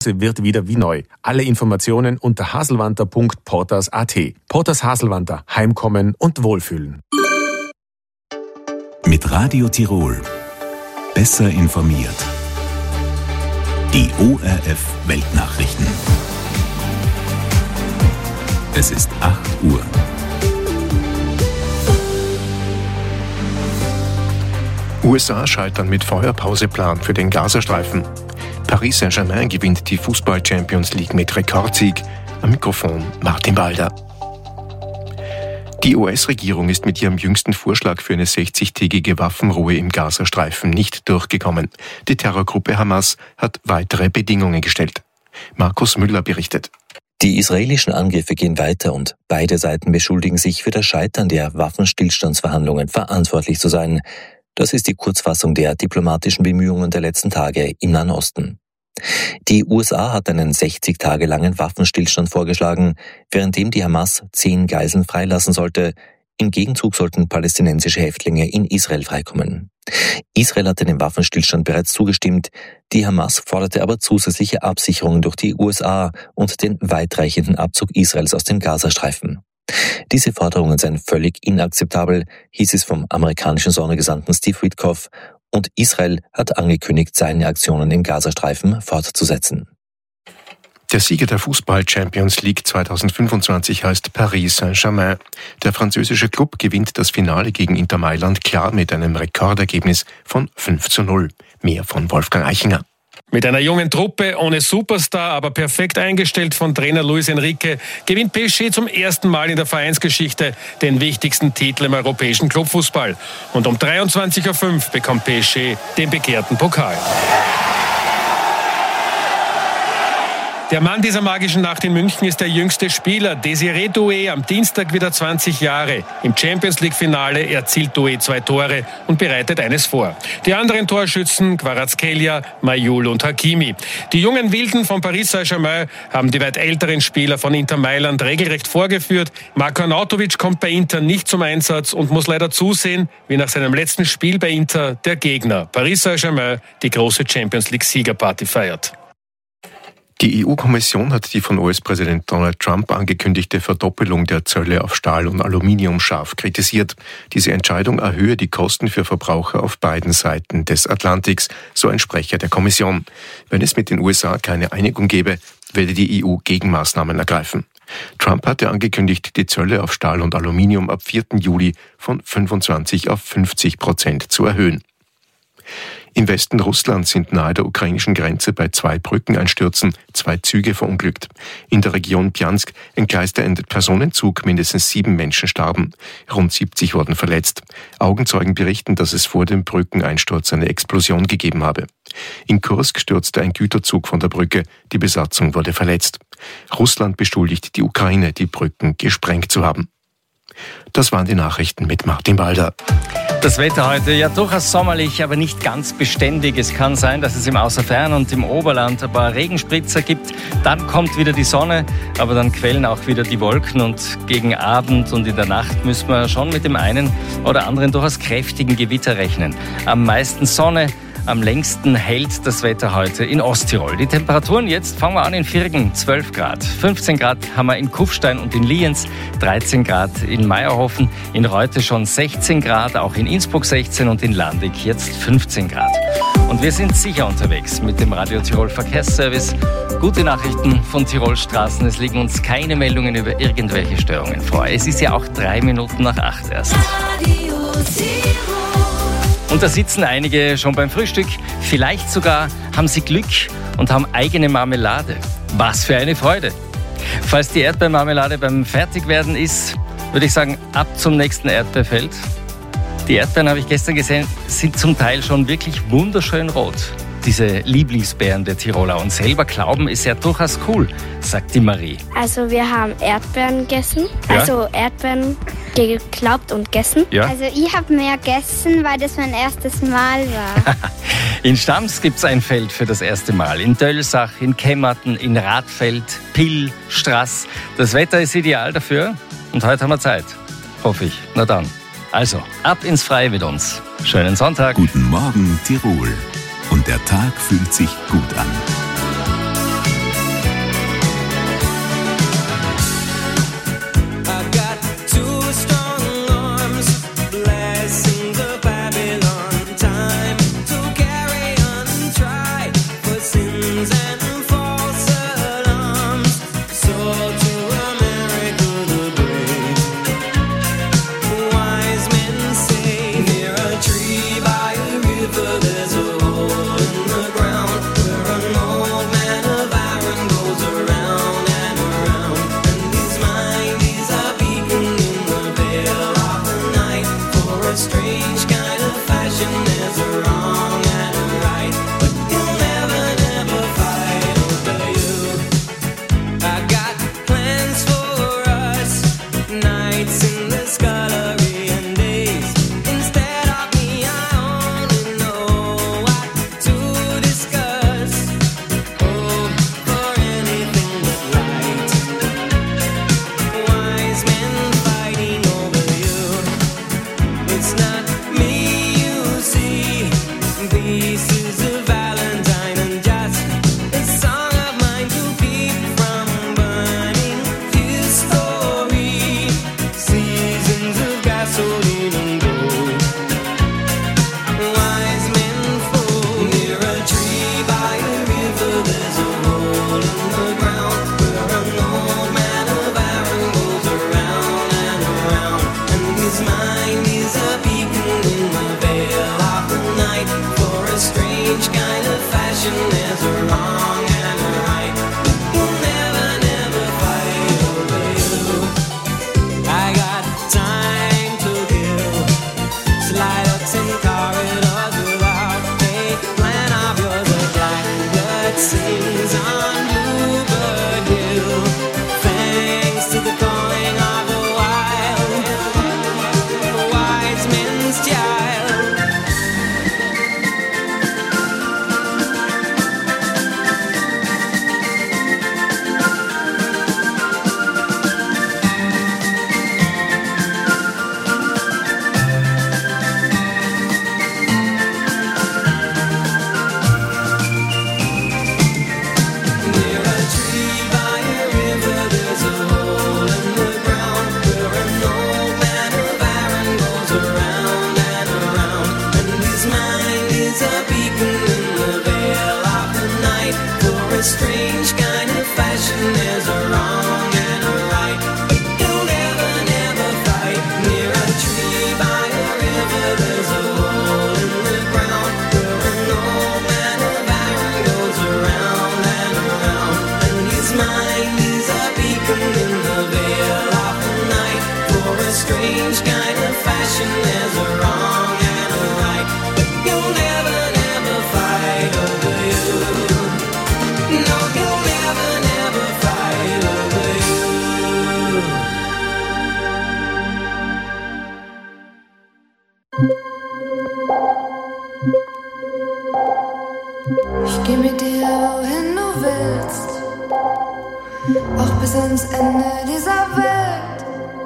Kürze wird wieder wie neu. Alle Informationen unter haselwanter.porters.at. Porters Haselwanter. Heimkommen und wohlfühlen. Mit Radio Tirol. Besser informiert. Die ORF Weltnachrichten. Es ist 8 Uhr. USA scheitern mit Feuerpauseplan für den Gazastreifen. Paris Saint-Germain gewinnt die Fußball-Champions League mit Rekordsieg. Am Mikrofon Martin Balder. Die US-Regierung ist mit ihrem jüngsten Vorschlag für eine 60-tägige Waffenruhe im Gazastreifen nicht durchgekommen. Die Terrorgruppe Hamas hat weitere Bedingungen gestellt. Markus Müller berichtet. Die israelischen Angriffe gehen weiter und beide Seiten beschuldigen sich, für das Scheitern der Waffenstillstandsverhandlungen verantwortlich zu sein. Das ist die Kurzfassung der diplomatischen Bemühungen der letzten Tage im Nahen Osten. Die USA hat einen 60 Tage langen Waffenstillstand vorgeschlagen, währenddem die Hamas 10 Geiseln freilassen sollte. Im Gegenzug sollten palästinensische Häftlinge in Israel freikommen. Israel hatte dem Waffenstillstand bereits zugestimmt. Die Hamas forderte aber zusätzliche Absicherungen durch die USA und den weitreichenden Abzug Israels aus dem Gazastreifen. Diese Forderungen seien völlig inakzeptabel, hieß es vom amerikanischen Sondergesandten Steve Witkoff, und Israel hat angekündigt, seine Aktionen im Gazastreifen fortzusetzen. Der Sieger der Fußball-Champions League 2025 heißt Paris Saint-Germain. Der französische Klub gewinnt das Finale gegen Inter Mailand klar mit einem Rekordergebnis von 5:0. Mehr von Wolfgang Eichinger. Mit einer jungen Truppe, ohne Superstar, aber perfekt eingestellt von Trainer Luis Enrique, gewinnt PSG zum ersten Mal in der Vereinsgeschichte den wichtigsten Titel im europäischen Clubfußball. Und um 23:05 Uhr bekommt PSG den begehrten Pokal. Der Mann dieser magischen Nacht in München ist der jüngste Spieler. Desiré Doué, am Dienstag wieder 20 Jahre. Im Champions-League-Finale erzielt Doué 2 Tore und bereitet eines vor. Die anderen Torschützen, Kvaratskhelia, Mayul und Hakimi. Die jungen Wilden von Paris Saint-Germain haben die weit älteren Spieler von Inter Mailand regelrecht vorgeführt. Marko Arnautovic kommt bei Inter nicht zum Einsatz und muss leider zusehen, wie nach seinem letzten Spiel bei Inter der Gegner Paris Saint-Germain die große Champions-League-Siegerparty feiert. Die EU-Kommission hat die von US-Präsident Donald Trump angekündigte Verdoppelung der Zölle auf Stahl und Aluminium scharf kritisiert. Diese Entscheidung erhöhe die Kosten für Verbraucher auf beiden Seiten des Atlantiks, so ein Sprecher der Kommission. Wenn es mit den USA keine Einigung gäbe, werde die EU Gegenmaßnahmen ergreifen. Trump hatte angekündigt, die Zölle auf Stahl und Aluminium ab 4. Juli von 25% auf 50% zu erhöhen. Im Westen Russlands sind nahe der ukrainischen Grenze bei 2 Brückeneinstürzen 2 Züge verunglückt. In der Region Pjansk entgleiste ein Personenzug, mindestens 7 Menschen starben. Rund 70 wurden verletzt. Augenzeugen berichten, dass es vor dem Brückeneinsturz eine Explosion gegeben habe. In Kursk stürzte ein Güterzug von der Brücke, die Besatzung wurde verletzt. Russland beschuldigt die Ukraine, die Brücken gesprengt zu haben. Das waren die Nachrichten mit Martin Balder. Das Wetter heute ja durchaus sommerlich, aber nicht ganz beständig. Es kann sein, dass es im Außerfern und im Oberland ein paar Regenspritzer gibt. Dann kommt wieder die Sonne, aber dann quellen auch wieder die Wolken. Und gegen Abend und in der Nacht müssen wir schon mit dem einen oder anderen durchaus kräftigen Gewitter rechnen. Am meisten Sonne. Am längsten hält das Wetter heute in Osttirol. Die Temperaturen jetzt, fangen wir an in Virgen, 12 Grad. 15 Grad haben wir in Kufstein und in Lienz, 13 Grad in Meierhofen, in Reute schon 16 Grad, auch in Innsbruck 16 und in Landig jetzt 15 Grad. Und wir sind sicher unterwegs mit dem Radio Tirol Verkehrsservice. Gute Nachrichten von Tirol Straßen, es liegen uns keine Meldungen über irgendwelche Störungen vor. Es ist ja auch 3 Minuten nach 8 erst. Und da sitzen einige schon beim Frühstück. Vielleicht sogar haben sie Glück und haben eigene Marmelade. Was für eine Freude! Falls die Erdbeermarmelade beim Fertigwerden ist, würde ich sagen, ab zum nächsten Erdbeerfeld. Die Erdbeeren, habe ich gestern gesehen, sind zum Teil schon wirklich wunderschön rot. Diese Lieblingsbeeren der Tiroler. Und selber glauben ist ja durchaus cool, sagt die Marie. Also wir haben Erdbeeren gegessen. Ja? Also Erdbeeren geglaubt und gegessen. Ja? Also ich habe mehr gegessen, weil das mein erstes Mal war. In Stams gibt es ein Feld für das erste Mal. In Dölsach, in Kemmerten, in Radfeld, Pill, Straß. Das Wetter ist ideal dafür. Und heute haben wir Zeit. Hoffe ich. Na dann. Also, ab ins Freie mit uns. Schönen Sonntag. Guten Morgen, Tirol. Und der Tag fühlt sich gut an. Ich geh mit dir, wohin du willst, auch bis ans Ende dieser Welt.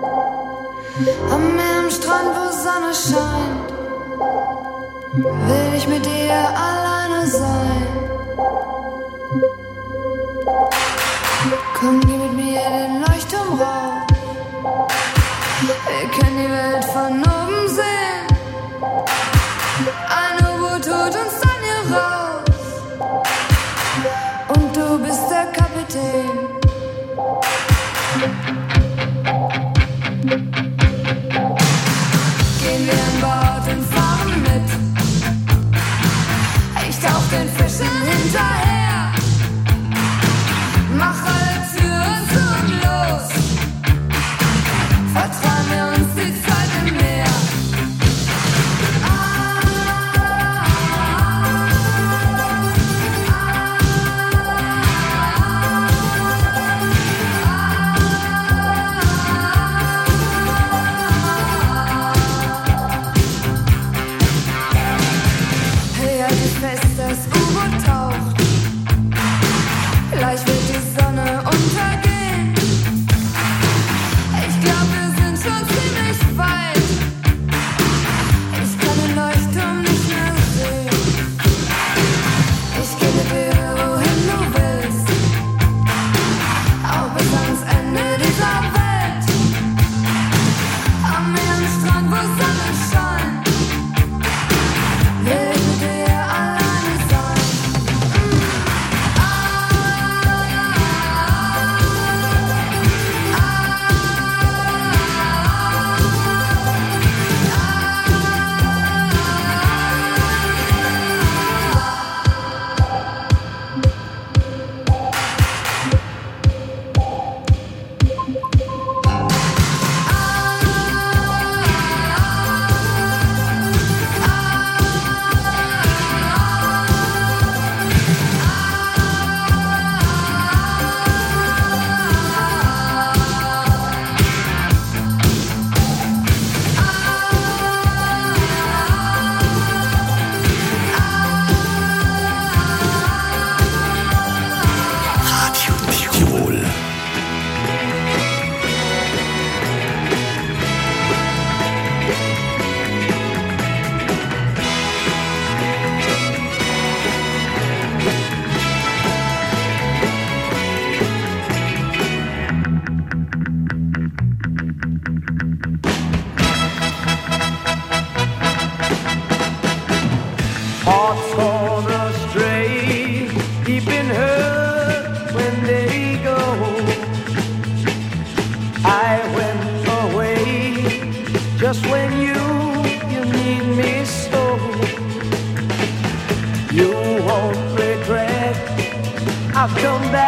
Am Meer, am Strand, wo Sonne scheint, will ich mit dir alleine sein. Komm, geh mit mir den Leuchtturm rauf, wir können die Welt von oben sehen. Ein U-Boot holt uns dann hier raus und du bist der Kapitän. Gehen wir an Bord und fahren mit, ich tauch den Fischen hinterher. Mach alle Türen zu und los, vertrauen wir uns die Zeit im Meer.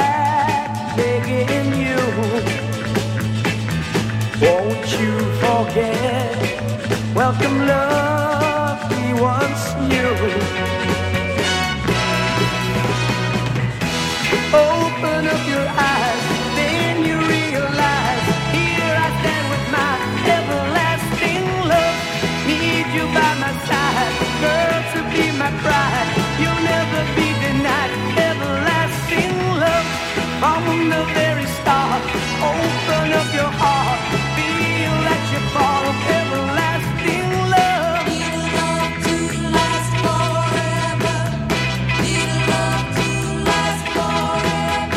back begging you. Won't you forget? Welcome love we once knew. Open up your eyes, then you realize. Here I stand with my everlasting love. Need you by my side, girl, to be my bride. You'll never be denied everlasting love. From the very start, open up your heart. Feel that you fall of everlasting love. Need a love to last forever. Need a love to last forever.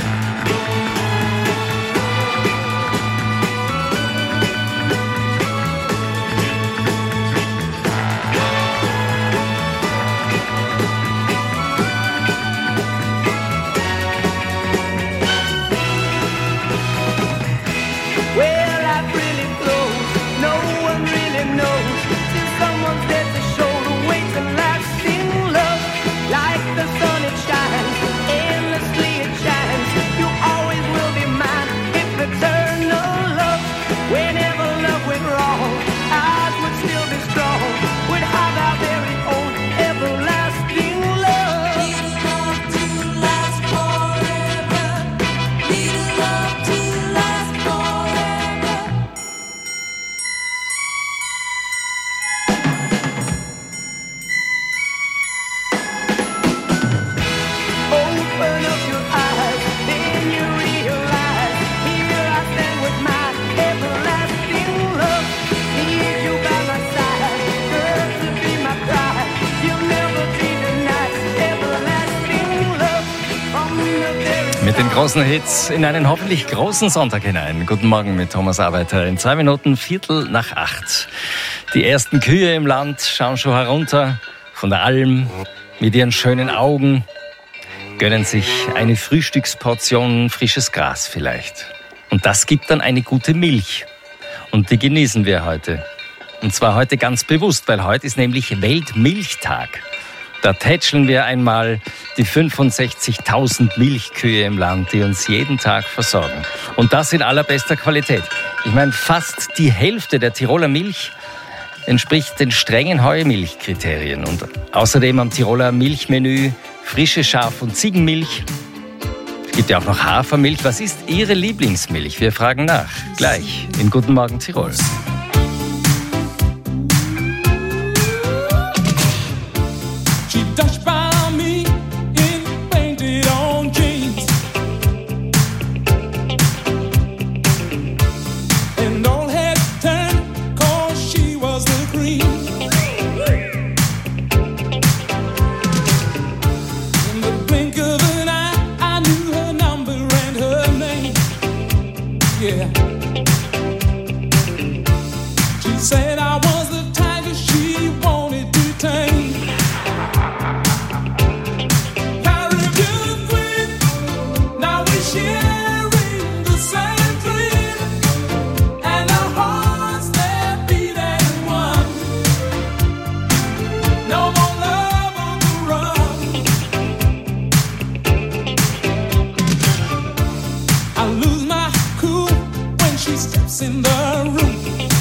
Well, life really flows, no one really knows. Till someone's there to show the way to lasting love. Like the sun it shines, endlessly it shines. You always will be mine, if eternal love. Whenever love went wrong, ours would still be strong. Would have our very own everlasting love. Need a love to last forever. Need a love to last forever. Open up your eyes, then you realize. Here I stand with my everlasting love. Need you by my side, girl, to be my bride. You'll never be denied everlasting love. From the very Mit den großen Hits in einen hoffentlich großen Sonntag hinein. Guten Morgen mit Thomas Arbeiter. In 2 Minuten 7:45. Die ersten Kühe im Land schauen schon herunter von der Alm mit ihren schönen Augen, gönnen sich eine Frühstücksportion frisches Gras vielleicht. Und das gibt dann eine gute Milch. Und die genießen wir heute. Und zwar heute ganz bewusst, weil heute ist nämlich Weltmilchtag. Da tätscheln wir einmal die 65.000 Milchkühe im Land, die uns jeden Tag versorgen. Und das in allerbester Qualität. Ich meine, fast die Hälfte der Tiroler Milch entspricht den strengen Heumilchkriterien. Und außerdem am Tiroler Milchmenü frische Schaf- und Ziegenmilch. Es gibt ja auch noch Hafermilch. Was ist Ihre Lieblingsmilch? Wir fragen nach. Gleich in Guten Morgen Tirol. She touched by me in painted on jeans, and all heads turned 'cause she was the queen. In the blink of an eye, I knew her number and her name. Yeah. She said I was the tiger she wanted to tame. Caribbean queen, now we're sharing the same dream, and our hearts they're beating one. No more love on the run. I lose my cool when she steps in the room.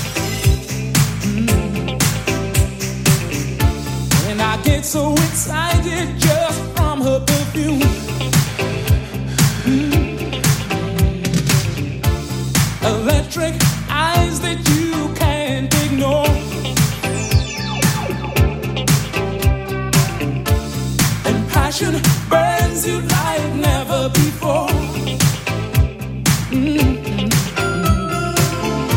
And I get so excited just from her perfume. Electric eyes that you can't ignore. And passion burns you like never before.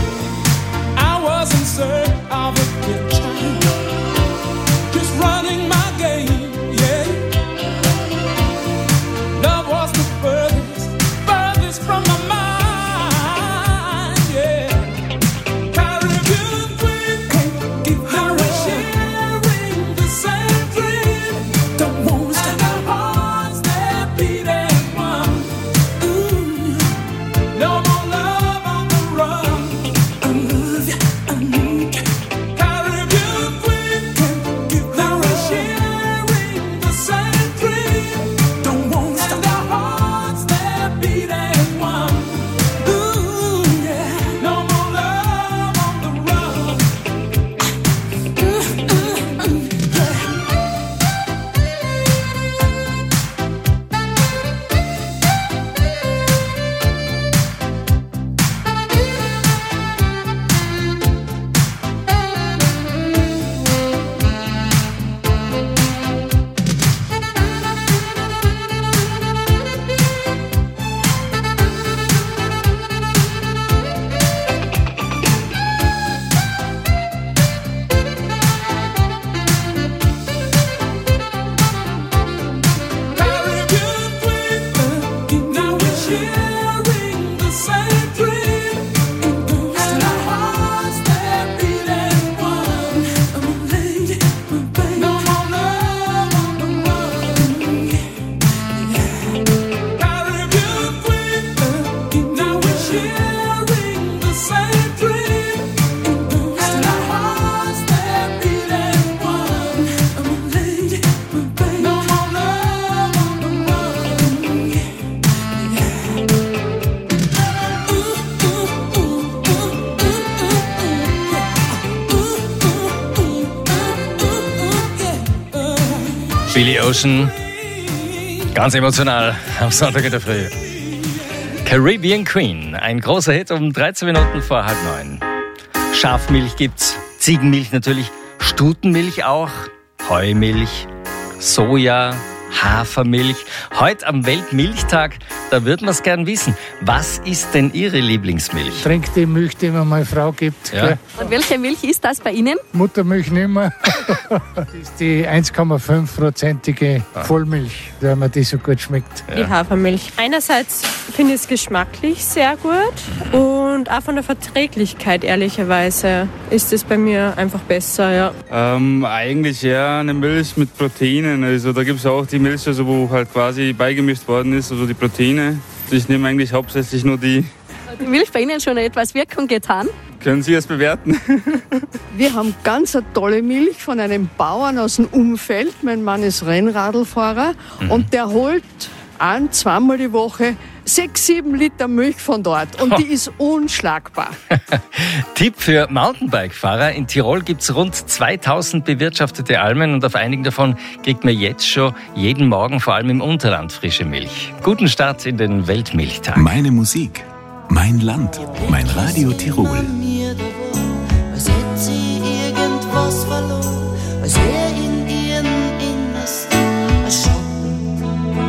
Billy Ocean, ganz emotional am Sonntag in der Früh. Caribbean Queen, ein großer Hit um 13 Minuten vor 8:30. Schafmilch gibt's, Ziegenmilch natürlich, Stutenmilch auch, Heumilch, Soja, Hafermilch. Heute am Weltmilchtag, da würde man es gern wissen. Was ist denn Ihre Lieblingsmilch? Ich trinke die Milch, die mir meine Frau gibt. Ja. Und welche Milch ist das bei Ihnen? Muttermilch nicht mehr. Das ist die 1,5%ige Vollmilch, weil mir die so gut schmeckt. Die Hafermilch. Einerseits finde ich es geschmacklich sehr gut und auch von der Verträglichkeit, ehrlicherweise, ist es bei mir einfach besser. Ja. Eigentlich ja eine Milch mit Proteinen. Also da gibt es auch die Milch, also wo halt quasi beigemischt worden ist, also die Proteine. Ich nehme eigentlich hauptsächlich nur die. Hat die Milch bei Ihnen schon etwas Wirkung getan? Können Sie es bewerten? Wir haben ganz eine tolle Milch von einem Bauern aus dem Umfeld. Mein Mann ist Rennradlfahrer und der holt zweimal die Woche 6-7 Liter Milch von dort und die ist unschlagbar. Tipp für Mountainbike-Fahrer. In Tirol gibt es rund 2000 bewirtschaftete Almen und auf einigen davon kriegt man jetzt schon jeden Morgen, vor allem im Unterland, frische Milch. Guten Start in den Weltmilchtag. Meine Musik, mein Land, mein Radio Tirol. Als hätte sie irgendwas verloren, als wäre in ihren Innersten ein Schatten.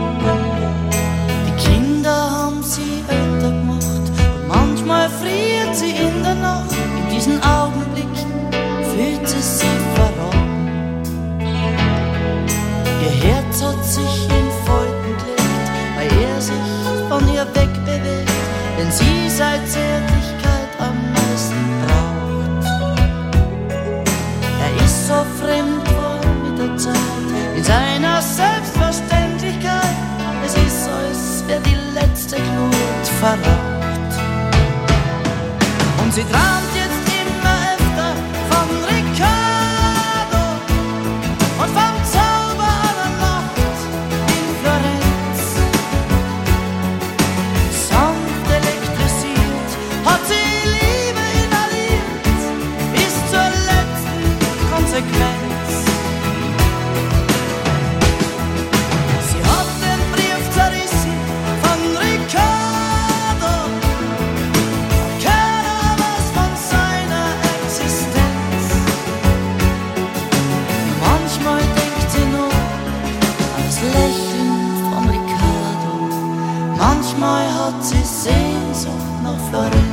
Die Kinder haben sie älter gemacht und manchmal friert sie in der Nacht. In diesen Augenblicken fühlt sie sich verraten. Ihr Herz hat sich in Falten gelegt, weil er sich von ihr wegbewegt, denn sie seit Zärtlichkeit am meisten braucht. Er ist so fremd worden mit der Zeit, in seiner Selbstverständlichkeit. Es ist so, als wäre die letzte Glut verraucht. Und sie träumt jetzt immer öfter von Riccardo und vom Zauber einer Nacht in Florenz. Sanft elektrisiert hat sie Liebe inhaliert bis zur letzten Konsequenz. Sie hat den Brief zerrissen von Riccardo, keiner weiß von seiner Existenz. Manchmal denkt sie nur an das Lächeln von Riccardo, manchmal hat sie Sehnsucht nach Florenz.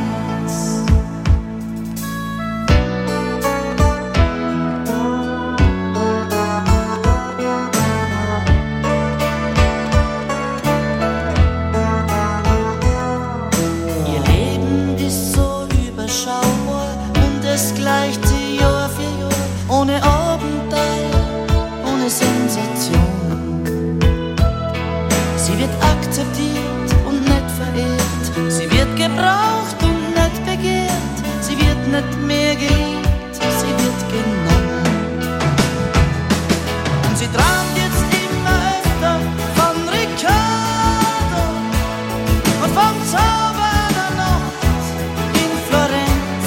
Ihr Leben ist so überschaubar und es gleicht sie Jahr für Jahr, ohne Abenteuer, ohne Sensation. Sie wird akzeptiert und nicht verehrt, sie wird gebraucht und nicht begehrt, sie wird nicht mehr geliebt, sie wird genommen. Und sie träumt jetzt immer öfter von Riccardo und vom Zauber einer Nacht in Florenz.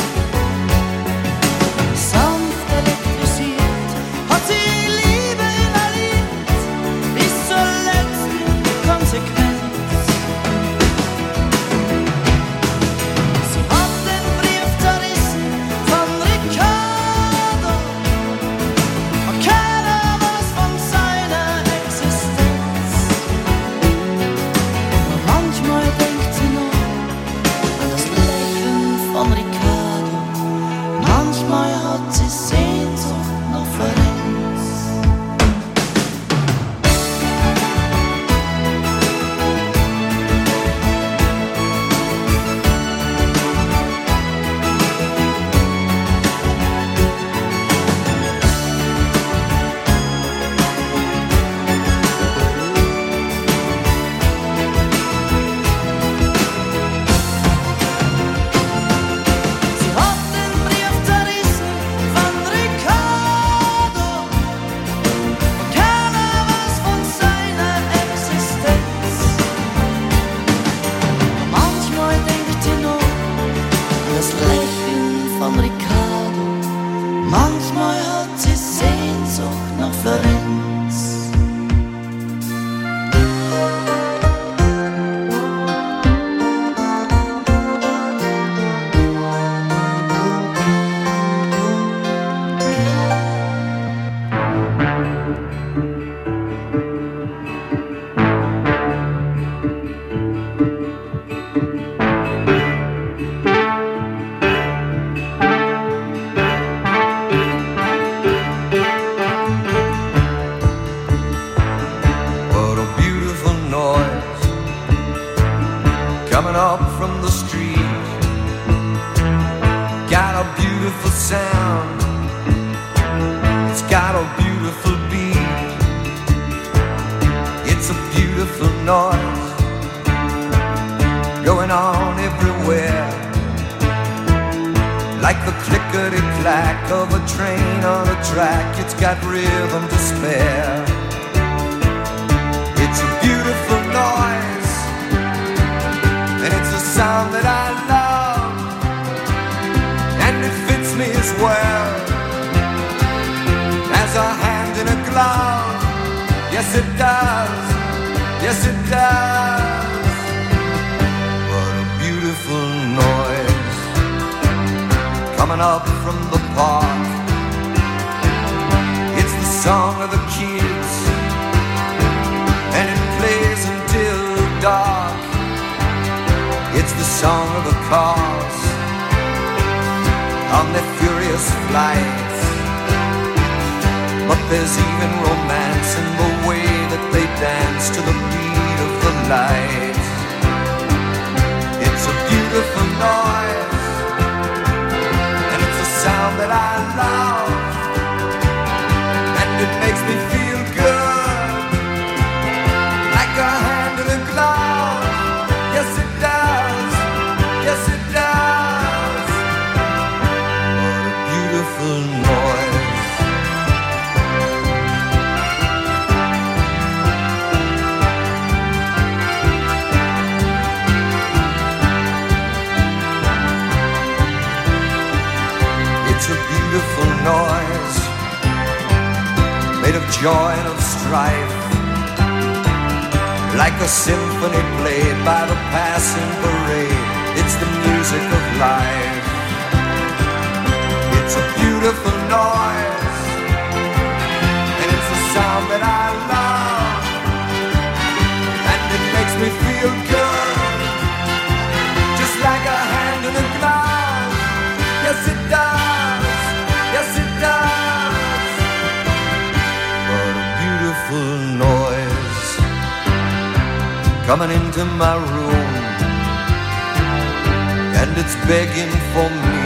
Sanft elektrisiert hat sie Liebe inhaliert bis zur letzten Konsequenz. coming up from the street. Got a beautiful sound, it's got a beautiful beat. It's a beautiful noise going on everywhere, like the clickety-clack of a train on a track. It's got rhythm to spare. It's a beautiful noise, and it's a sound that I love, and it fits me as well as a hand in a glove. Yes it does, yes it does. What a beautiful noise coming up from the park. It's the song of the kids, and it plays until dark. It's the song of the cars on their furious flights. But there's even romance in the way that they dance to the beat of the lights. It's a beautiful noise, and it's a sound that I love, and it makes me feel good, like a hand in a glove. Yes it does, yes it does. What a beautiful noise. It's a beautiful noise, made of joy and of strife, like a symphony played by the passing parade. It's the music of life. It's a beautiful noise, and it's a sound that I love, and it makes me feel good, just like a hand in a glove. Yes it does, yes it does. What a beautiful noise coming into my room, and it's begging for me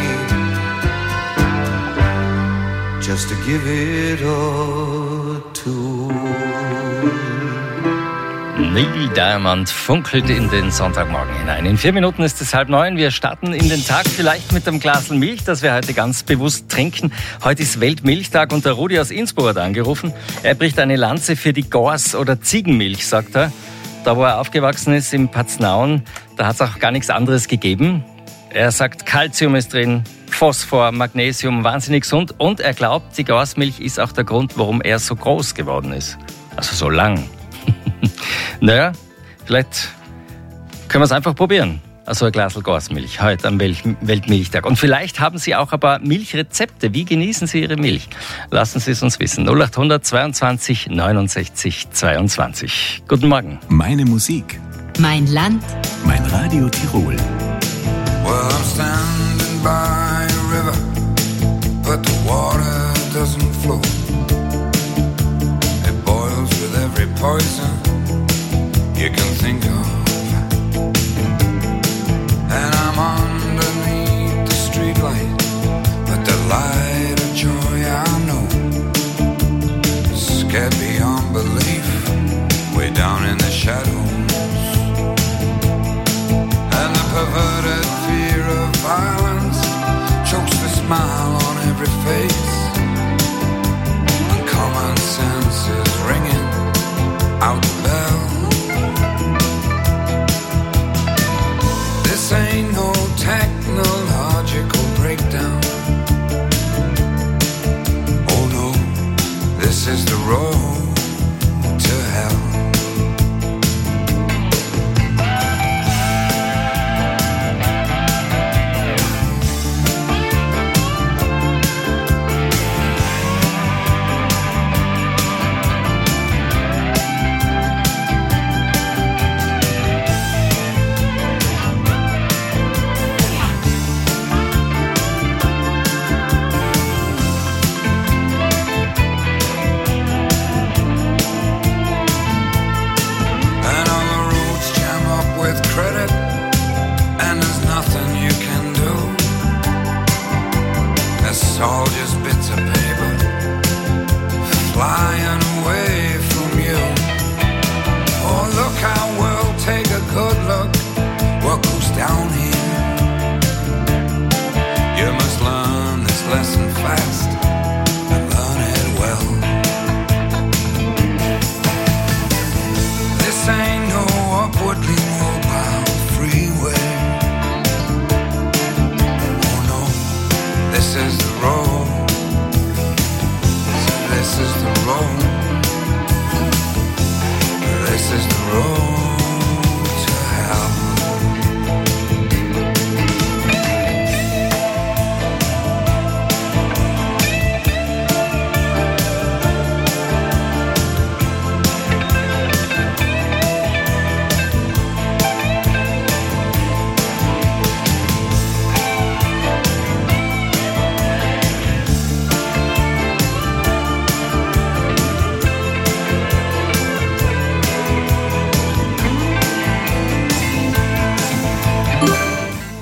just to give it a tune. Neil Diamond funkelt in den Sonntagmorgen hinein. In 4 Minuten ist es 8:30. Wir starten in den Tag vielleicht mit einem Glas Milch, das wir heute ganz bewusst trinken. Heute ist Weltmilchtag und der Rudi aus Innsbruck hat angerufen. Er bricht eine Lanze für die Gors- oder Ziegenmilch, sagt er. Da, wo er aufgewachsen ist, im Paznaun, da hat es auch gar nichts anderes gegeben. Er sagt, Kalzium ist drin, Phosphor, Magnesium, wahnsinnig gesund. Und er glaubt, die Gorsmilch ist auch der Grund, warum er so groß geworden ist. Also so lang. Naja, vielleicht können wir es einfach probieren. Also ein Glas Gorsmilch heute am Weltmilchtag. Und vielleicht haben Sie auch ein paar Milchrezepte. Wie genießen Sie Ihre Milch? Lassen Sie es uns wissen. 0800 22 69 22. Guten Morgen. Meine Musik. Mein Land. Mein Radio Tirol. Well, I'm standing by a river, but the water doesn't flow. It boils with every poison you can think of. And I'm underneath the streetlight, but the light of joy I know, scared beyond belief, way down in the shadows. And the perverted fear of violence chokes the smile on every face, and common sense is ringing out the bell. This ain't no technological breakdown. Oh no, this is the road to hell.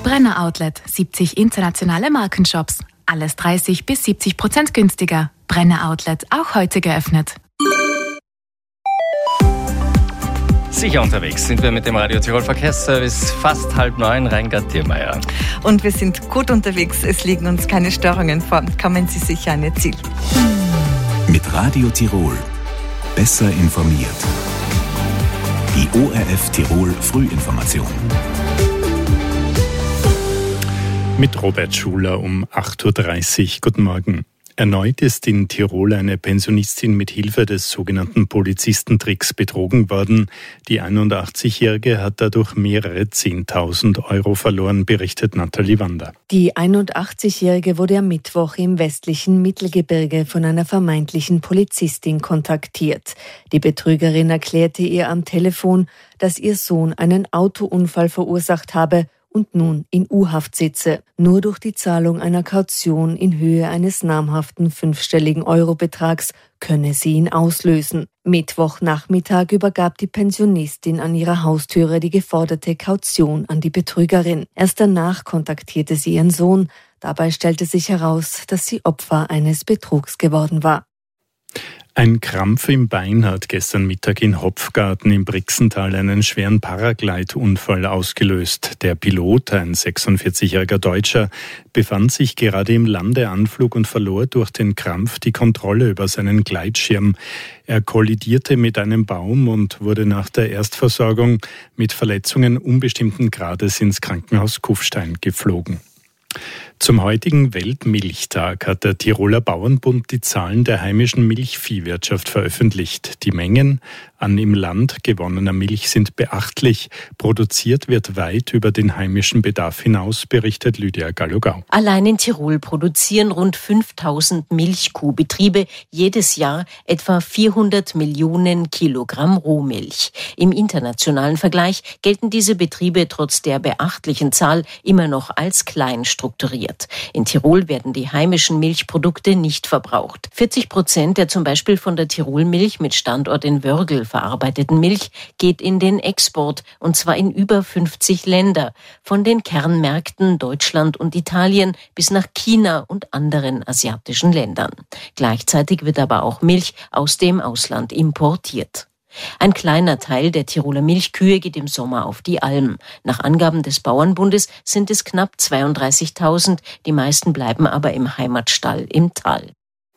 Brenner Outlet, 70 internationale Markenshops. Alles 30-70% günstiger. Brenner Outlet, auch heute geöffnet. Sicher unterwegs sind wir mit dem Radio Tirol Verkehrsservice, fast 8:30, Reingard Thiermeier. Und wir sind gut unterwegs, es liegen uns keine Störungen vor. Kommen Sie sicher an Ihr Ziel. Mit Radio Tirol. Besser informiert. Die ORF Tirol Frühinformation. Mit Robert Schuler um 8:30 Uhr. Guten Morgen. Erneut ist in Tirol eine Pensionistin mit Hilfe des sogenannten Polizistentricks betrogen worden. Die 81-Jährige hat dadurch mehrere 10.000 Euro verloren, berichtet Nathalie Wander. Die 81-Jährige wurde am Mittwoch im westlichen Mittelgebirge von einer vermeintlichen Polizistin kontaktiert. Die Betrügerin erklärte ihr am Telefon, dass ihr Sohn einen Autounfall verursacht habe und nun in U-Haft sitze. Nur durch die Zahlung einer Kaution in Höhe eines namhaften 5-stelligen Eurobetrags könne sie ihn auslösen. Mittwochnachmittag übergab die Pensionistin an ihrer Haustüre die geforderte Kaution an die Betrügerin. Erst danach kontaktierte sie ihren Sohn. Dabei stellte sich heraus, dass sie Opfer eines Betrugs geworden war. Ein Krampf im Bein hat gestern Mittag in Hopfgarten im Brixental einen schweren Paraglide-Unfall ausgelöst. Der Pilot, ein 46-jähriger Deutscher, befand sich gerade im Landeanflug und verlor durch den Krampf die Kontrolle über seinen Gleitschirm. Er kollidierte mit einem Baum und wurde nach der Erstversorgung mit Verletzungen unbestimmten Grades ins Krankenhaus Kufstein geflogen. Zum heutigen Weltmilchtag hat der Tiroler Bauernbund die Zahlen der heimischen Milchviehwirtschaft veröffentlicht. Die Mengen an im Land gewonnener Milch sind beachtlich. Produziert wird weit über den heimischen Bedarf hinaus, berichtet Lydia Gallogau. Allein in Tirol produzieren rund 5000 Milchkuhbetriebe jedes Jahr etwa 400 Millionen Kilogramm Rohmilch. Im internationalen Vergleich gelten diese Betriebe trotz der beachtlichen Zahl immer noch als klein strukturiert. In Tirol werden die heimischen Milchprodukte nicht verbraucht. 40% der zum Beispiel von der Tirolmilch mit Standort in Wörgl verarbeiteten Milch geht in den Export, und zwar in über 50 Länder, von den Kernmärkten Deutschland und Italien bis nach China und anderen asiatischen Ländern. Gleichzeitig wird aber auch Milch aus dem Ausland importiert. Ein kleiner Teil der Tiroler Milchkühe geht im Sommer auf die Alm. Nach Angaben des Bauernbundes sind es knapp 32.000, die meisten bleiben aber im Heimatstall im Tal.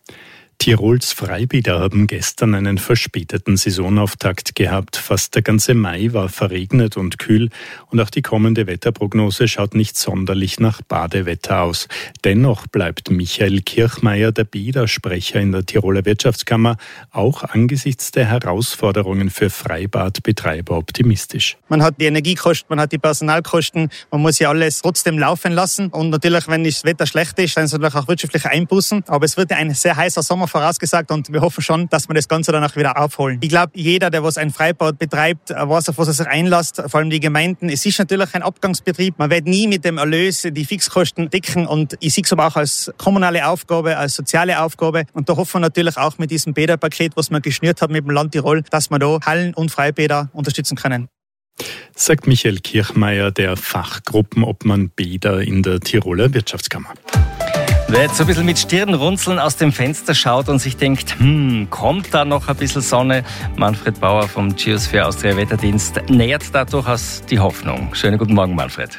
Tirols Freibäder haben gestern einen verspäteten Saisonauftakt gehabt. Fast der ganze Mai war verregnet und kühl und auch die kommende Wetterprognose schaut nicht sonderlich nach Badewetter aus. Dennoch bleibt Michael Kirchmeier, der Bädersprecher in der Tiroler Wirtschaftskammer, auch angesichts der Herausforderungen für Freibadbetreiber optimistisch. Man hat die Energiekosten, man hat die Personalkosten, man muss ja alles trotzdem laufen lassen. Und natürlich, wenn das Wetter schlecht ist, dann sind natürlich auch wirtschaftliche Einbußen. Aber es wird ein sehr heißer Sommer vorausgesagt und wir hoffen schon, dass wir das Ganze danach wieder aufholen. Ich glaube, jeder, der was ein Freibad betreibt, weiß, auf was er sich einlässt, vor allem die Gemeinden. Es ist natürlich ein Abgangsbetrieb. Man wird nie mit dem Erlös die Fixkosten decken und ich sehe es aber auch als kommunale Aufgabe, als soziale Aufgabe. Und da hoffen wir natürlich auch mit diesem Bäderpaket, was man geschnürt hat mit dem Land Tirol, dass wir da Hallen und Freibäder unterstützen können. Sagt Michael Kirchmeier, der Fachgruppenobmann Bäder in der Tiroler Wirtschaftskammer. Wer jetzt so ein bisschen mit Stirnrunzeln aus dem Fenster schaut und sich denkt, kommt da noch ein bisschen Sonne? Manfred Bauer vom Geosphere Austria Wetterdienst nährt da durchaus die Hoffnung. Schönen guten Morgen, Manfred.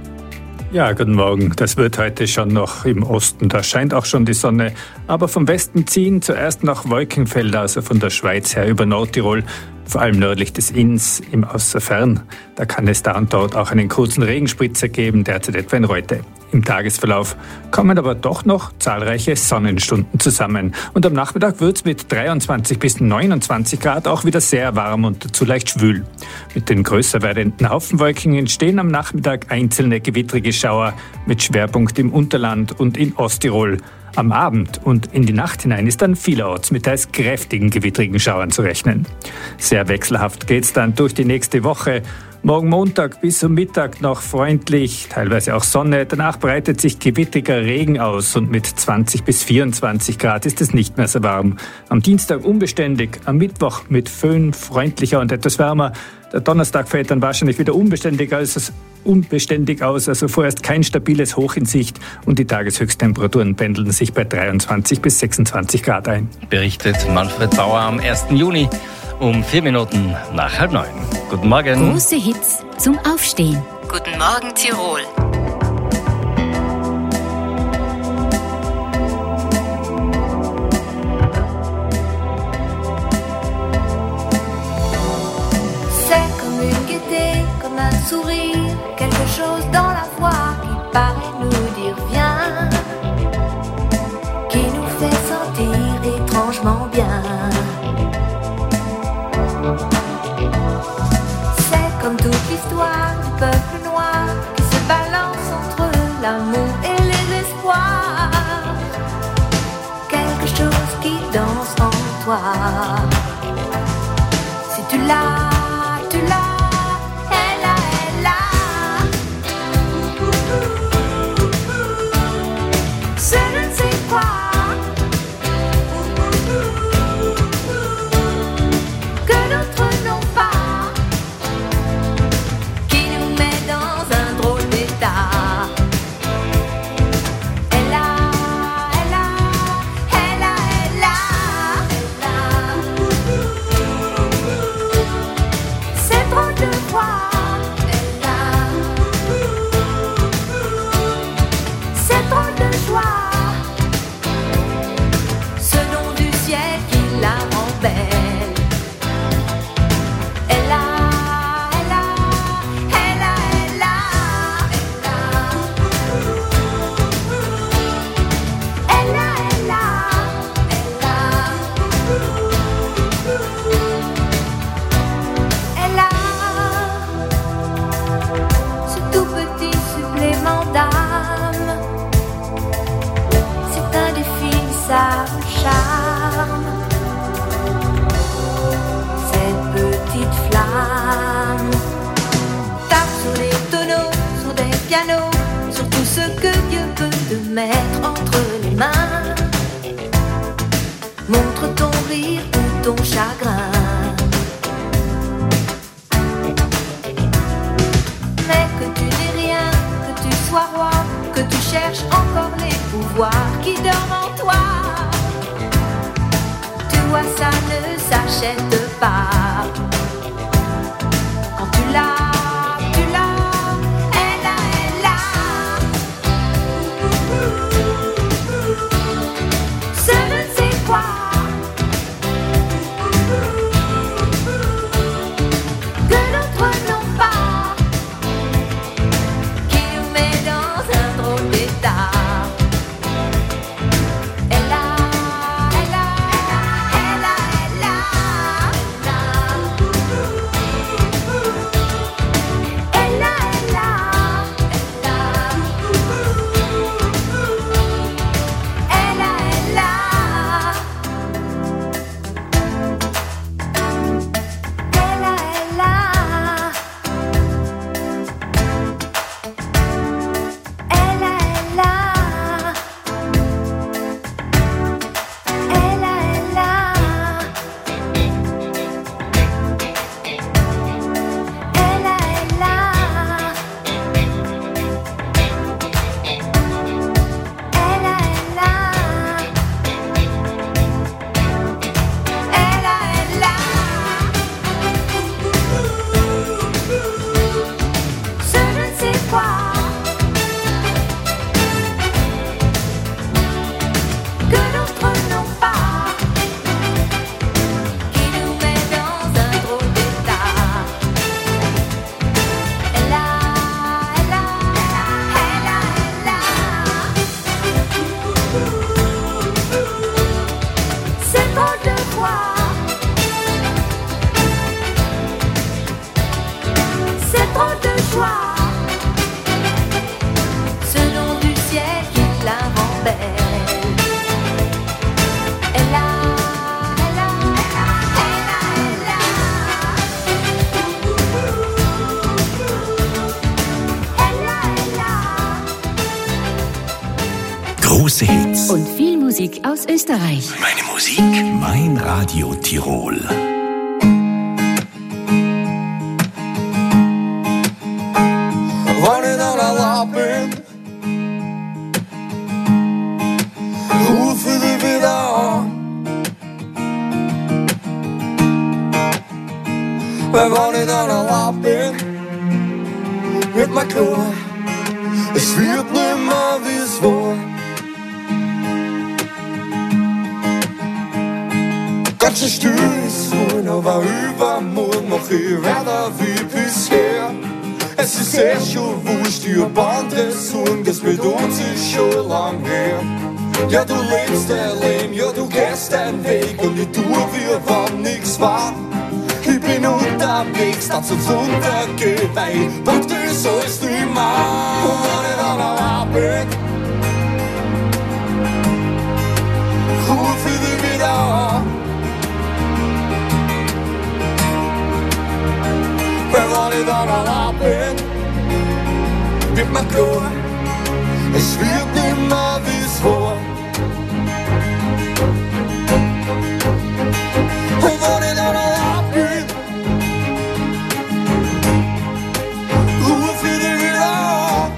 Ja, guten Morgen. Das wird heute schon noch im Osten. Da scheint auch schon die Sonne. Aber vom Westen ziehen zuerst noch Wolkenfelder, also von der Schweiz her über Nordtirol, vor allem nördlich des Inns im Außerfern. Da kann es da und dort auch einen kurzen Regenspritzer geben, derzeit etwa in Reute. Im Tagesverlauf kommen aber doch noch zahlreiche Sonnenstunden zusammen. Und am Nachmittag wird es mit 23 bis 29 Grad auch wieder sehr warm und dazu leicht schwül. Mit den größer werdenden Haufenwolken entstehen am Nachmittag einzelne gewittrige Schauer mit Schwerpunkt im Unterland und in Osttirol. Am Abend und in die Nacht hinein ist dann vielerorts mit teils kräftigen gewittrigen Schauern zu rechnen. Sehr wechselhaft geht's dann durch die nächste Woche. Morgen Montag bis zum Mittag noch freundlich, teilweise auch Sonne. Danach breitet sich gewittriger Regen aus und mit 20 bis 24 Grad ist es nicht mehr so warm. Am Dienstag unbeständig, am Mittwoch mit Föhn freundlicher und etwas wärmer. Der Donnerstag fällt dann wahrscheinlich wieder unbeständig, als es unbeständig aus, also vorerst kein stabiles Hoch in Sicht und die Tageshöchsttemperaturen pendeln sich bei 23 bis 26 Grad ein. Berichtet Manfred Bauer am 1. Juni um 4 Minuten nach 8:30. Guten Morgen. Große Hits zum Aufstehen. Guten Morgen, Tirol. C'est comme une gaieté, comme un sourire, quelque chose dans la voix qui paraît nous dire viens, qui nous fait sentir étrangement bien. C'est comme toute l'histoire du peuple noir qui se balance entre l'amour et les espoirs. Quelque chose qui danse en toi. Si tu l'as, tu l'as, elle a, elle a. C'est je ne sais quoi. Que d'autres n'ont pas, qui nous met dans un drôle d'état. Elle a, elle a, elle a, elle a, elle a. C'est drôle de voir. Elle a. C'est drôle de joie. Ce nom du ciel qui la rend belle. Elle a, elle a, elle a, elle a, elle a. Elle a, elle a, elle a. Elle a. Ce tout petit supplément d'âme. C'est indéfinissable charme. Cette petite flamme tape sur les tonneaux, sur des pianos, sur tout ce que Dieu peut te mettre entre les mains. Montre ton rire ou ton chagrin. Mais que tu n'aies rien, que tu sois roi, que tu cherches encore les pouvoirs qui dorment en toi. Tu vois, ça ne s'achète pas. Quand tu l'as, tu l'as, elle a, elle a. Ce je ne sais quoi. Que d'autres n'ont pas, qui nous met dans un drôle d'état. Elle a, elle a, elle a, elle a, elle a. Elle a, elle a, elle a. Elle a, elle a. Elle a, elle a. Elle a, elle a. Elle a, elle a. Elle a, elle a. Elle a, elle a. Elle a, elle a. Ce je ne sais quoi. Que d'autres n'ont pas, qui nous met dans un drôle d'état. Elle a, elle a, elle a, elle a. C'est drôle de voir. C'est drôle de joie. Ce nom du ciel qui la rend belle. Elle a, elle a, elle a, elle a. Elle a, elle a. Große Hits. Und viel Musik aus Österreich. Meine Musik, mein Radio Tirol. allein bin, rufe dich wieder an. Weil wenn ich dann allein bin, wird mir klar, es wird nimmer wie es war. Ganz schön still ist vorhin, aber übermorgen mach ich weiter wie bisher. Es ist schon wurscht, ich hab andere Sorgen, das mit uns ist schon lang her. Ja, du lebst dein Leben, ja, du gehst deinen Weg und ich tue, wie wenn nix war. Ich bin unterwegs, dass uns untergeht, weil ich pack das alles nicht mehr. Und wenn ich dann allein bin, ruf ich dich wieder an. Weil wenn ich dann allein bin, wird mir klar, es wird nimmer wie es war. Und wenn ich dann allein bin, ruf ich dich wieder an.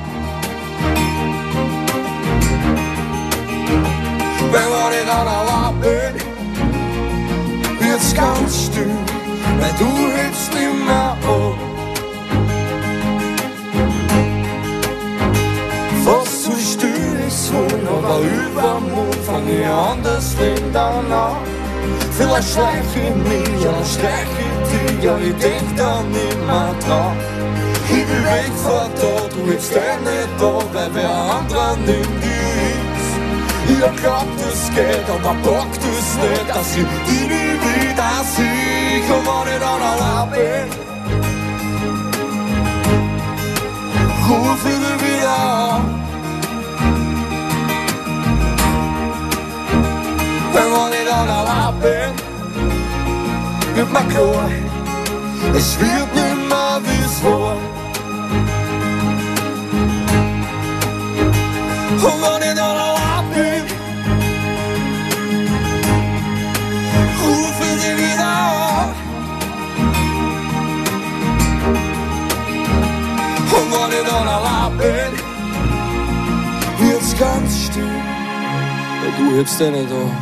Weil wenn ich dann allein bin, wird's ganz still, weil du hebst nicht mehr auf. Fast so still ist wohl, aber übermorgen fang ich an, das Leben dann an. Vielleicht schleich ich mich, ja, streich ich dich, ja, ich denk da nicht mehr dran. Ich will weg von da, du hebst nicht da, weil wer anderer nimmt dir ist. Ich glaub, das geht, aber bock das nicht, dass ich dich nie wieder sehe. Und wenn ich dann allein bin, ruf ich dich wieder an. Weil wenn ich dann allein bin, wird mir klar, es wird nimmer wie es war. Und wenn ich dann allein bin, ruf ich dich wieder an. Und wenn ich dann allein bin, wird's ganz still, weil du hebst dich nicht an.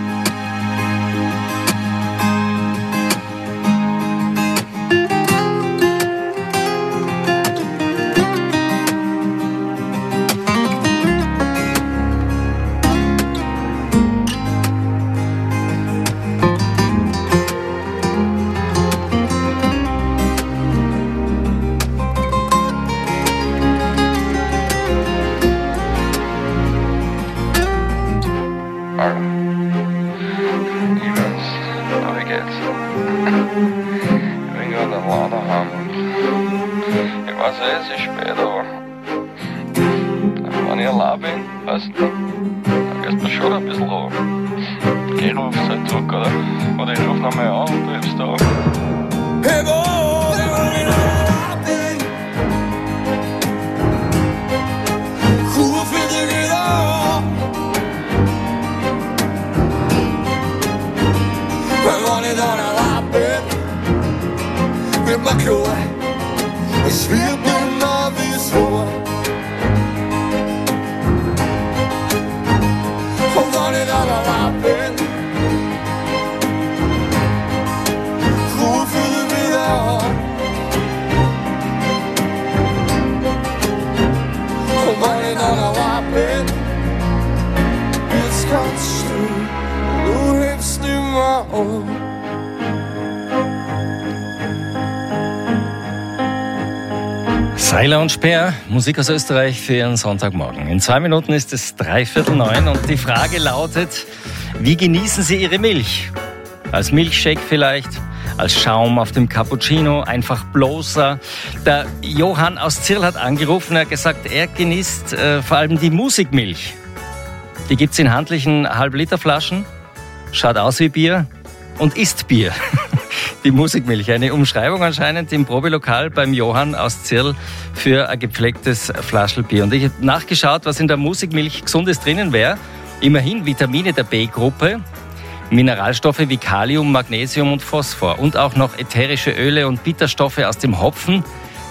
Seiler und Speer, Musik aus Österreich für Ihren Sonntagmorgen. In 2 Minuten ist es 8:45 und die Frage lautet, wie genießen Sie Ihre Milch? Als Milchshake vielleicht, als Schaum auf dem Cappuccino, einfach bloßer. Der Johann aus Zirl hat angerufen, er hat gesagt, er genießt vor allem die Musikmilch. Die gibt's in handlichen Halb-Liter-Flaschen, schaut aus wie Bier und ist Bier. Die Musikmilch, eine Umschreibung anscheinend im Probelokal beim Johann aus Zirl für ein gepflegtes Flaschel Bier. Und ich habe nachgeschaut, was in der Musikmilch Gesundes drinnen wäre. Immerhin Vitamine der B-Gruppe, Mineralstoffe wie Kalium, Magnesium und Phosphor und auch noch ätherische Öle und Bitterstoffe aus dem Hopfen,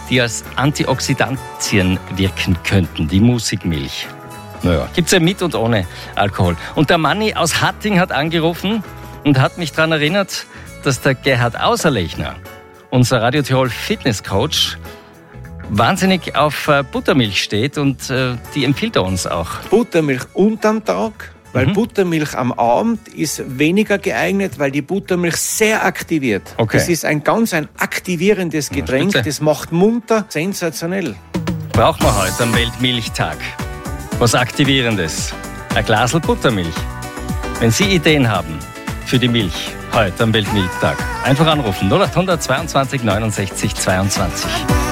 die als Antioxidantien wirken könnten, die Musikmilch. Naja, gibt's ja mit und ohne Alkohol. Und der Manni aus Hatting hat angerufen und hat mich daran erinnert, dass der Gerhard Außerlechner, unser Radio Tirol Fitnesscoach, wahnsinnig auf Buttermilch steht und die empfiehlt er uns auch. Buttermilch unterm Tag, weil Buttermilch am Abend ist weniger geeignet, weil die Buttermilch sehr aktiviert. Okay. Das ist ein aktivierendes Getränk, das macht munter, sensationell. Brauchen wir heute am Weltmilchtag was Aktivierendes. Ein Glasl Buttermilch. Wenn Sie Ideen haben für die Milch heute am Weltmilchtag, einfach anrufen 0800 22 69 22.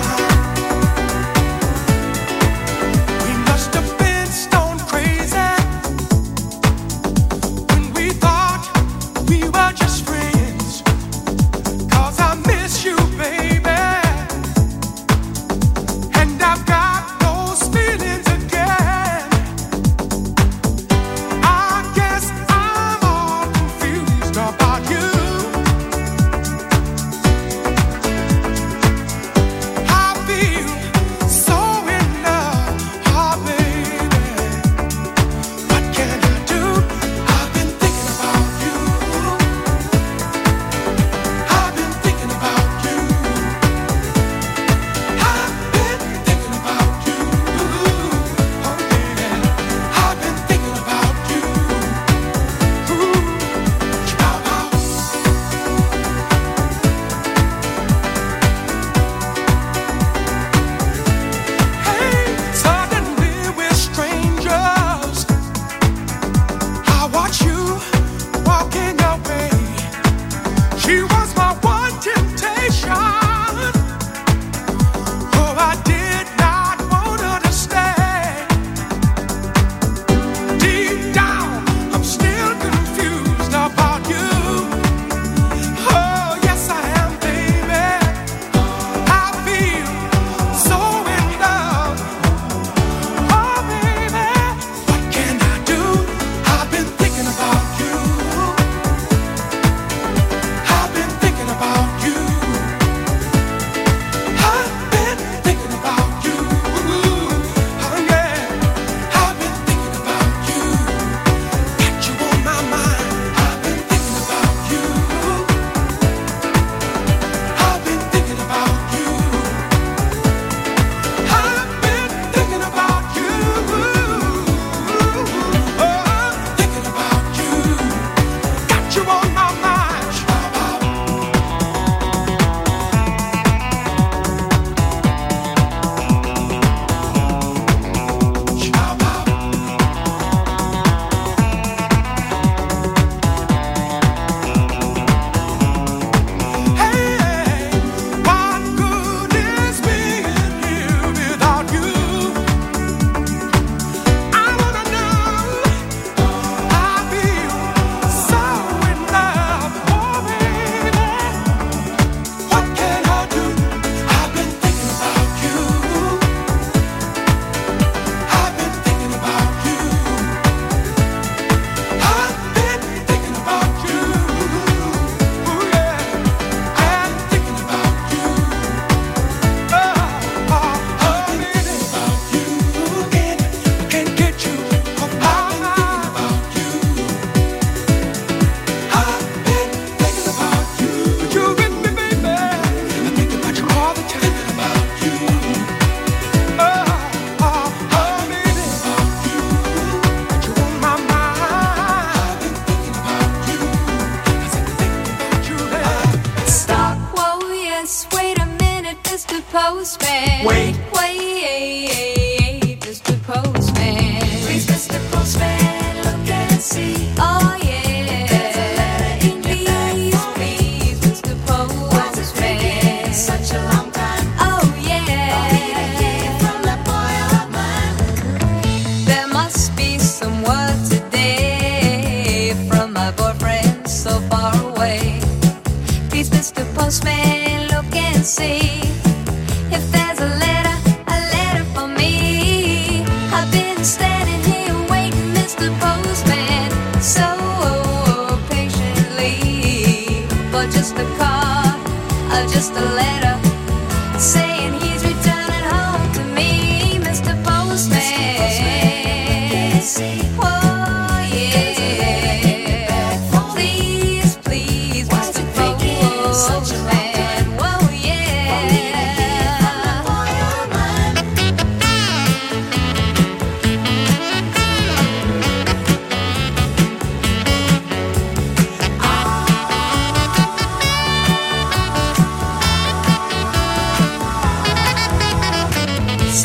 Postman. Wait, Mr. Postman. Please, Mr. Postman, look and see. Oh yeah, there's a letter in these. Please, Mr. Postman. Such a long time. Oh yeah, I'll need a key from that boy of mine. There must be some word today from my boyfriend so far away. Please, Mr. Postman, look and see. If there's a letter for me. I've been standing here waiting, Mr. Postman, so patiently for just a card or just a letter saying he's returned.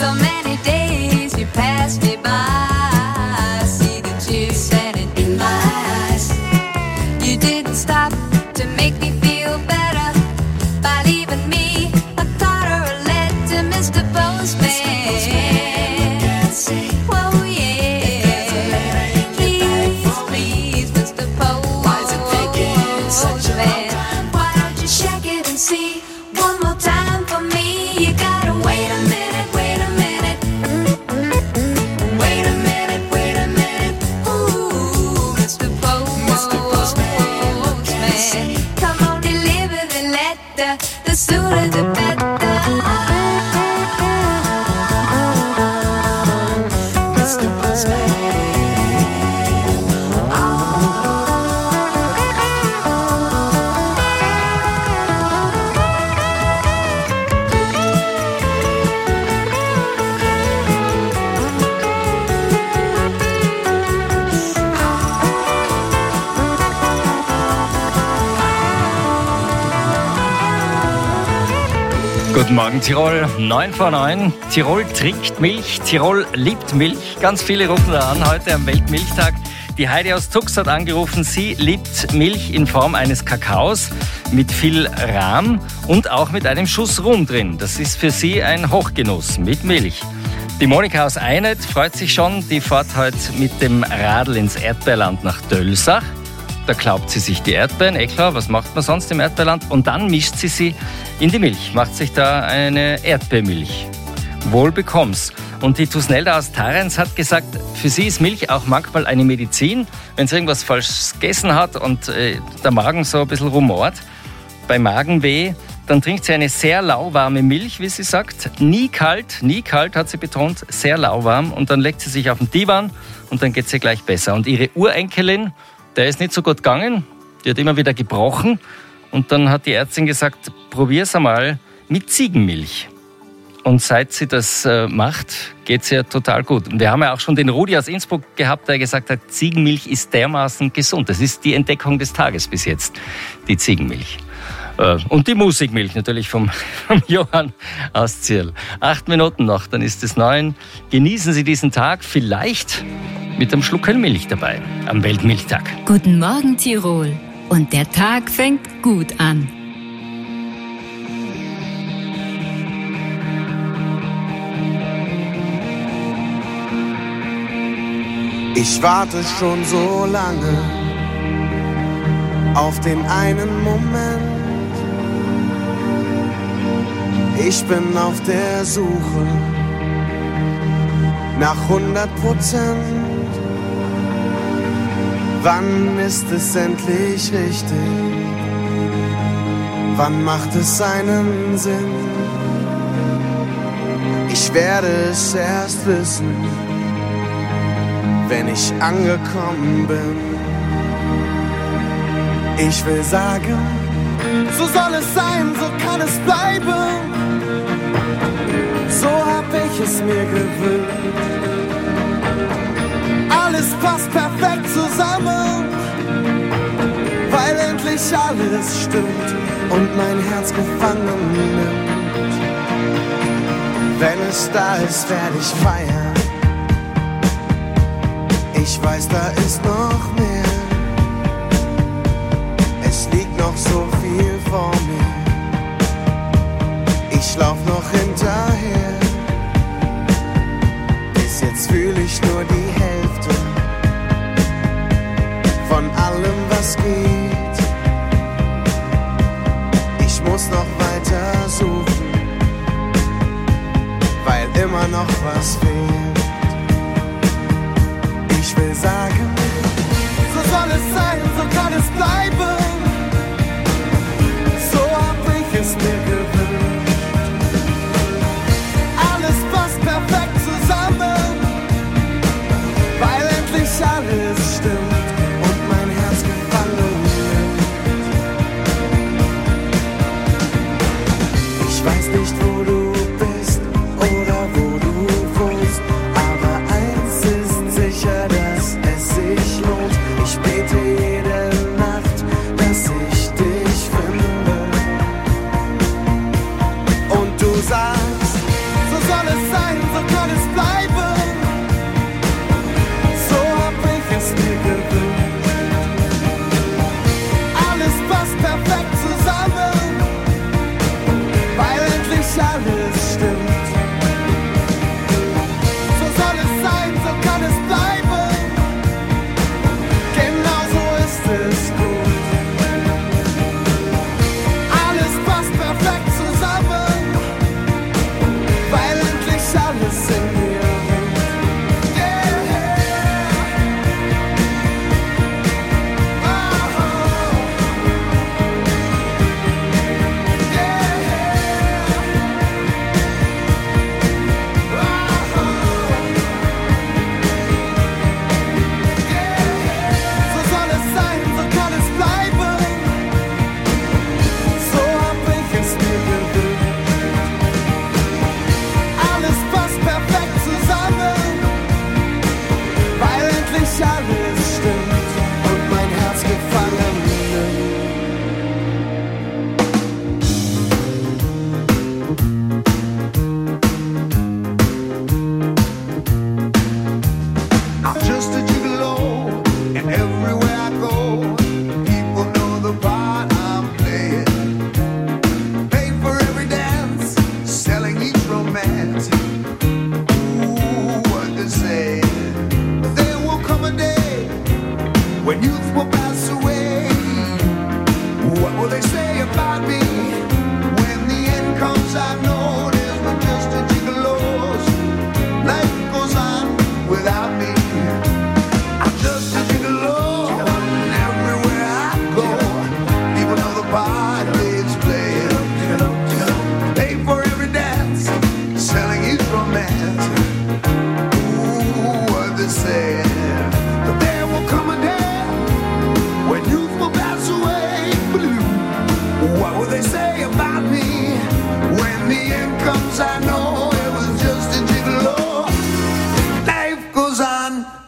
So many days you passed me by. I see the tears standing in my eyes. You didn't stop to make me feel better by leaving me a card or a letter, Mr. Postman. Whoa, yeah. Please, please, Mr. Postman. Why don't you check it and see one more time for me? You gotta wait a minute, wait a minute. Wait a minute, wait a minute. Ooh, Mr. Postman. Come on, deliver the letter. The sooner the better. Mr. Postman. Guten Morgen Tirol, 9 vor 9. Tirol trinkt Milch, Tirol liebt Milch. Ganz viele rufen da an heute am Weltmilchtag. Die Heidi aus Tux hat angerufen, sie liebt Milch in Form eines Kakaos mit viel Rahm und auch mit einem Schuss Rum drin. Das ist für sie ein Hochgenuss mit Milch. Die Monika aus Einet freut sich schon, die fährt heute mit dem Radl ins Erdbeerland nach Dölsach. Da klaubt sie sich die Erdbeeren, klar, was macht man sonst im Erdbeerland? Und dann mischt sie in die Milch, macht sich da eine Erdbeermilch. Wohl bekomm's. Und die Tusnelda aus Tarens hat gesagt, für sie ist Milch auch manchmal eine Medizin, wenn sie irgendwas falsch gegessen hat und der Magen so ein bisschen rumort. Bei Magenweh, dann trinkt sie eine sehr lauwarme Milch, wie sie sagt. Nie kalt, hat sie betont, sehr lauwarm. Und dann legt sie sich auf den Divan und dann geht's ihr gleich besser. Und ihre Urenkelin, der ist nicht so gut gegangen, die hat immer wieder gebrochen. Und dann hat die Ärztin gesagt, probier's einmal mit Ziegenmilch. Und seit sie das macht, geht's ihr total gut. Und wir haben ja auch schon den Rudi aus Innsbruck gehabt, der gesagt hat, Ziegenmilch ist dermaßen gesund. Das ist die Entdeckung des Tages bis jetzt, die Ziegenmilch. Und die Musikmilch natürlich vom Johann aus Zierl. 8 Minuten noch, dann ist es 9. Genießen Sie diesen Tag vielleicht mit einem Schluckerl Milch dabei am Weltmilchtag. Guten Morgen Tirol. Und der Tag fängt gut an. Ich warte schon so lange auf den einen Moment. Ich bin auf der Suche nach 100%. Wann ist es endlich richtig? Wann macht es einen Sinn? Ich werde es erst wissen, wenn ich angekommen bin. Ich will sagen, so soll es sein, so kann es bleiben. So hab ich es mir gewünscht. Alles passt perfekt zusammen, weil endlich alles stimmt und mein Herz gefangen nimmt. Wenn es da ist, werde ich feiern. Ich weiß, da ist noch mehr. Es liegt noch so viel vor mir. Ich lauf noch hinterher. Bis jetzt fühle ich nur die Hälfte von allem, was geht. Ich muss noch weiter suchen, weil immer noch was fehlt. Ich will sagen, so soll es sein, so kann es bleiben. So hab ich es mir gewünscht. Alles passt perfekt zusammen, weil endlich alles stimmt und mein Herz gefangen nimmt. Ich weiß nicht, wo du bist oder wo du wohnst, aber eins ist sicher, dass es sich lohnt. Ich bete jede Nacht,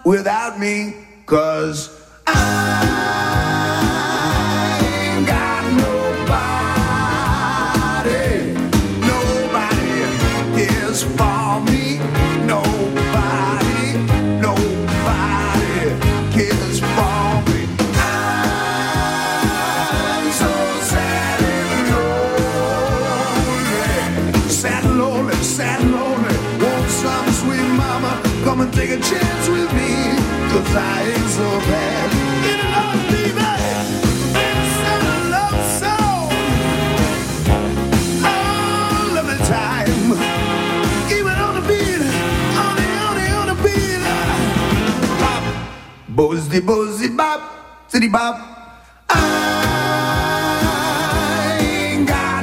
without me, 'cause I ain't got nobody. Nobody cares for me. Nobody cares for me. I'm so sad and lonely, sad and lonely. Won't some sweet mama come and take a chance with me? 'Cause I ain't so bad. Get along, baby. It's a love song. Oh, lovely time. Even on the beat, on the beat. Bop, bozzy, bozzy, bop, city bop. I ain't got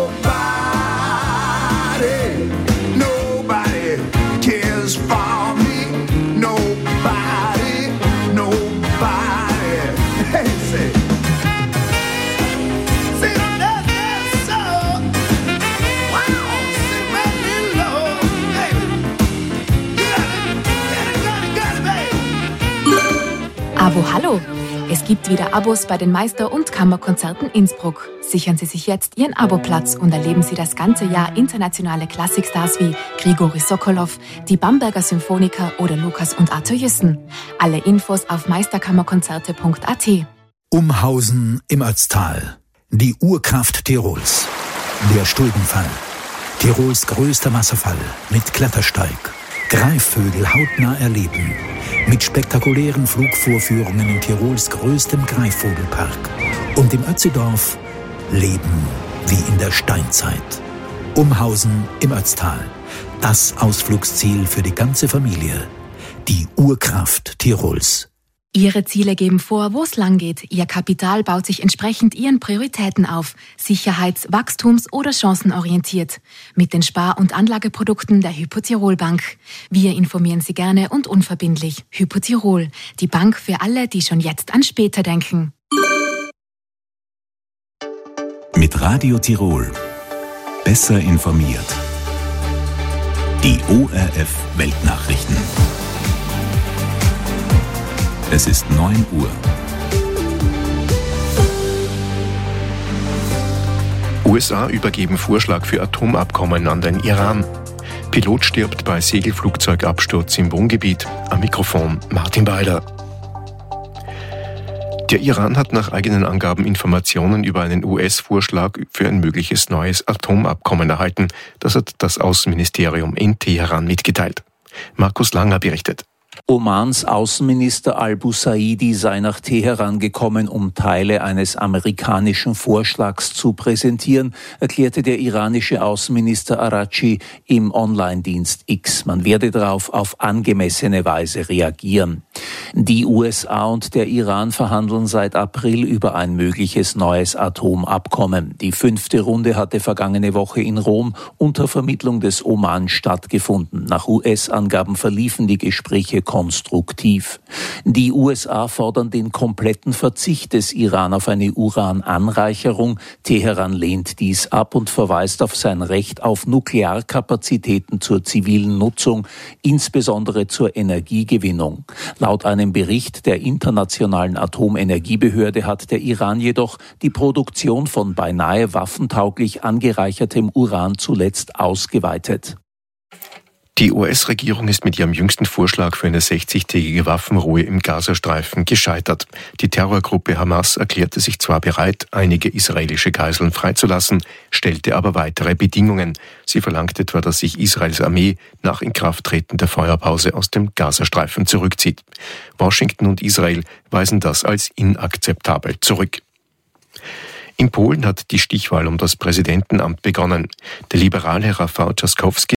nobody. Nobody cares for me. Nobody. Hey, say that song. Wow, sing that little low. Hey, got it, baby. Abo Hallo! Es gibt wieder Abos bei den Meister- und Kammerkonzerten Innsbruck. Sichern Sie sich jetzt Ihren Aboplatz und erleben Sie das ganze Jahr internationale Klassikstars wie Grigori Sokolov, die Bamberger Symphoniker oder Lukas und Arthur Jüssen. Alle Infos auf meisterkammerkonzerte.at. Umhausen im Ötztal. Die Urkraft Tirols. Der Stulbenfall. Tirols größter Wasserfall mit Klettersteig. Greifvögel hautnah erleben. Mit spektakulären Flugvorführungen in Tirols größtem Greifvogelpark. Und im Ötzidorf leben wie in der Steinzeit. Umhausen im Ötztal. Das Ausflugsziel für die ganze Familie. Die Urkraft Tirols. Ihre Ziele geben vor, wo es lang geht. Ihr Kapital baut sich entsprechend Ihren Prioritäten auf. Sicherheits-, Wachstums- oder chancenorientiert. Mit den Spar- und Anlageprodukten der Hypo Tirol Bank. Wir informieren Sie gerne und unverbindlich. Hypo Tirol, die Bank für alle, die schon jetzt an später denken. Mit Radio Tirol. Besser informiert. Die ORF Weltnachrichten. Es ist 9 Uhr. USA übergeben Vorschlag für Atomabkommen an den Iran. Pilot stirbt bei Segelflugzeugabsturz im Wohngebiet. Am Mikrofon Martin Beider. Der Iran hat nach eigenen Angaben Informationen über einen US-Vorschlag für ein mögliches neues Atomabkommen erhalten. Das hat das Außenministerium in Teheran mitgeteilt. Markus Langer berichtet. Omans Außenminister al-Busaidi sei nach Teheran gekommen, um Teile eines amerikanischen Vorschlags zu präsentieren, erklärte der iranische Außenminister Araghchi im Online-Dienst X. Man werde darauf auf angemessene Weise reagieren. Die USA und der Iran verhandeln seit April über ein mögliches neues Atomabkommen. Die 5. Runde hatte vergangene Woche in Rom unter Vermittlung des Oman stattgefunden. Nach US-Angaben verliefen die Gespräche konstruktiv. Die USA fordern den kompletten Verzicht des Iran auf eine Urananreicherung. Teheran lehnt dies ab und verweist auf sein Recht auf Nuklearkapazitäten zur zivilen Nutzung, insbesondere zur Energiegewinnung. Laut einem Bericht der Internationalen Atomenergiebehörde hat der Iran jedoch die Produktion von beinahe waffentauglich angereichertem Uran zuletzt ausgeweitet. Die US-Regierung ist mit ihrem jüngsten Vorschlag für eine 60-tägige Waffenruhe im Gazastreifen gescheitert. Die Terrorgruppe Hamas erklärte sich zwar bereit, einige israelische Geiseln freizulassen, stellte aber weitere Bedingungen. Sie verlangt etwa, dass sich Israels Armee nach Inkrafttreten der Feuerpause aus dem Gazastreifen zurückzieht. Washington und Israel weisen das als inakzeptabel zurück. In Polen hat die Stichwahl um das Präsidentenamt begonnen. Der Liberale Rafał Trzaskowski